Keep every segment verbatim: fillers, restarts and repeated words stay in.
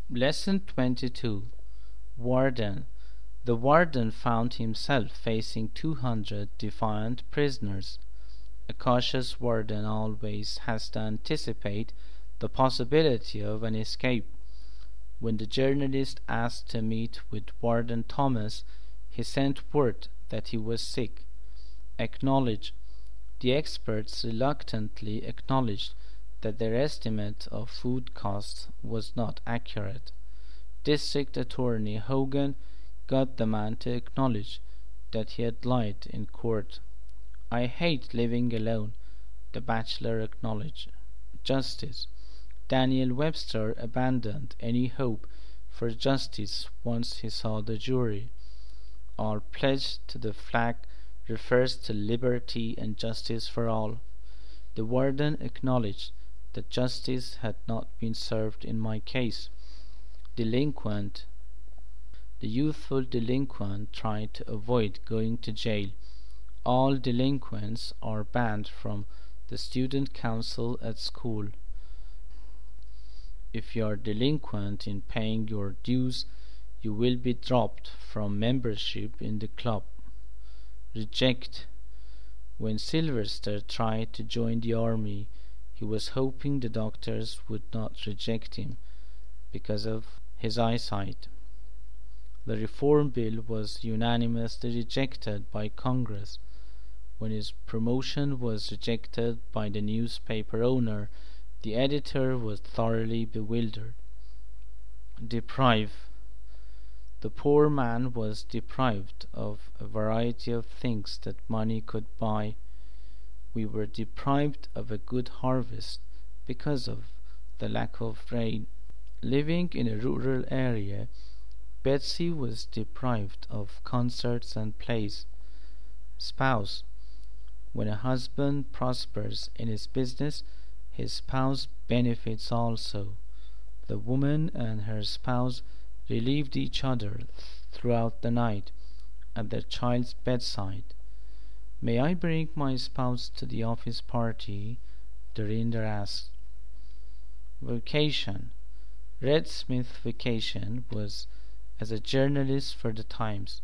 Lesson twenty-two. Warden. The warden found himself facing two hundred defiant prisoners. A cautious warden always has to anticipate the possibility of an escape. When the journalist asked to meet with Warden Thomas, he sent word that he was sick. Acknowledge. The experts reluctantly acknowledged that their estimate of food costs was not accurate. District Attorney Hogan got the man to acknowledge that he had lied in court. "I hate living alone," the bachelor acknowledged. Justice. Daniel Webster abandoned any hope for justice once he saw the jury. Our pledge to the flag refers to liberty and justice for all. The warden acknowledged that justice had not been served in my case. Delinquent. The youthful delinquent tried to avoid going to jail. All delinquents are banned from the student council at school. If you are delinquent in paying your dues, you will be dropped from membership in the club. Reject. When Sylvester tried to join the army, he was hoping the doctors would not reject him because of his eyesight. The reform bill was unanimously rejected by Congress. When his promotion was rejected by the newspaper owner, the editor was thoroughly bewildered. Deprive. The poor man was deprived of a variety of things that money could buy. We were deprived of a good harvest because of the lack of rain. Living in a rural area, Betsy was deprived of concerts and plays. Spouse. When a husband prospers in his business, his spouse benefits also. The woman and her spouse relieved each other throughout the night at their child's bedside. "May I bring my spouse to the office party?" Dorinder asked. Vocation. Red Smith's vocation was as a journalist for the Times.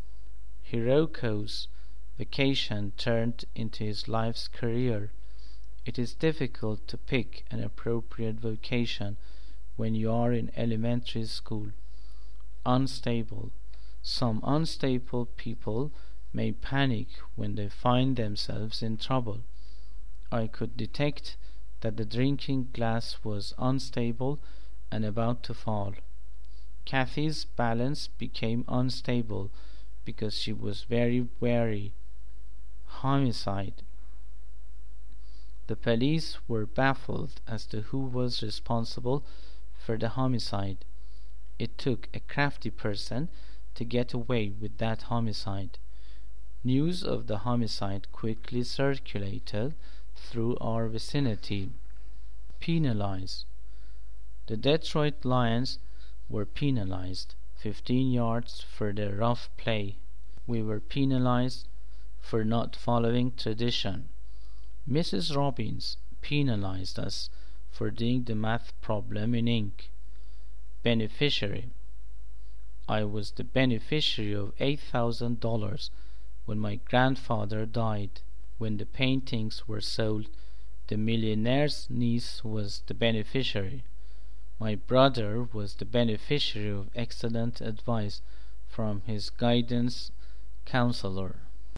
Hiroko's vocation turned into his life's career. It is difficult to pick an appropriate vocation when you are in elementary school. Unstable. Some unstable people may panic when they find themselves in trouble. I could detect that the drinking glass was unstable and about to fall. Kathy's balance became unstable because she was very wary. Homicide. The police were baffled as to who was responsible for the homicide. It took a crafty person to get away with that homicide. News of the homicide quickly circulated through our vicinity. Penalize. The Detroit Lions were penalized fifteen yards for their rough play. We were penalized for not following tradition. Missus Robbins penalized us for doing the math problem in ink. Beneficiary. I was the beneficiary of eight thousand dollars when my grandfather died. When the paintings were sold, the millionaire's niece was the beneficiary. My brother was the beneficiary of excellent advice from his guidance counselor.